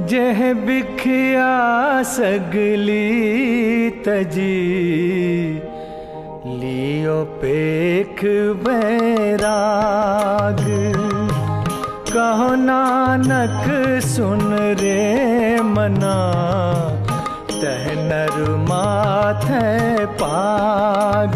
जह बिखिया सगली तजी लियो पेख बैराग। कहो नानक सुन रे मना तह नर माथे पाग।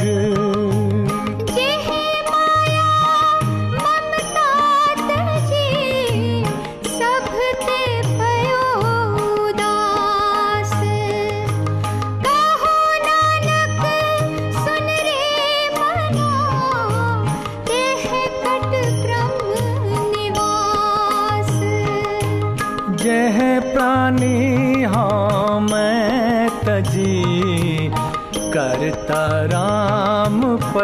जह प्राणी हाँ मैं तजी करता राम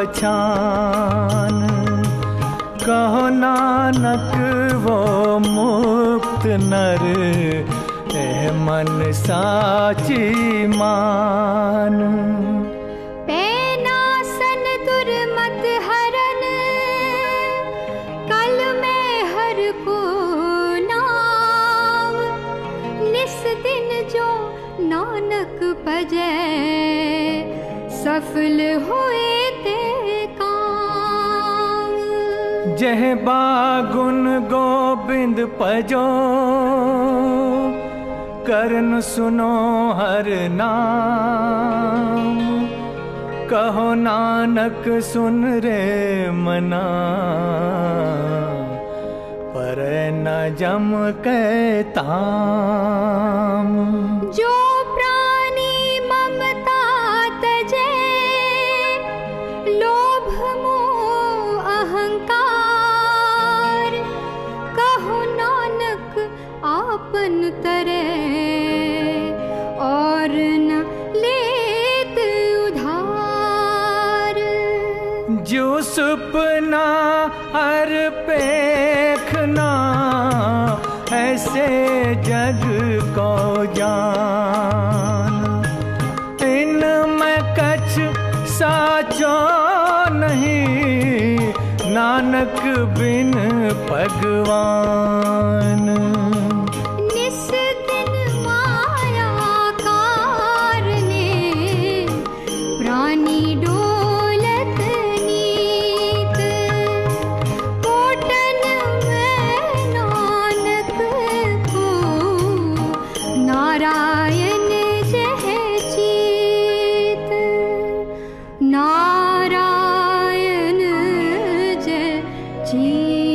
पछान। कहो नानक वो मुक्त नर एह मन साची मान। पैनासन दुर्मत हरन कल में हर को दिन जो नानक भजै सफल होए ते काम। जह बागुन गोबिंद भजो करन सुनो हर नाम। कहो नानक सुन रे मना पर न जम के ताम। जो प्राणी ममता तजे लोभ मोह अहंकार। कहो नानक आपन तरे और न लेत उधार। जो सुपना हर पेखना ऐसे जग को जान। इनमें कछ साचो नहीं नानक बिन भगवान। निस दिन माया कारने प्राणी डोलत नीत। कोटन में नानक को नारायण जह चीत। नारायण जय चीत।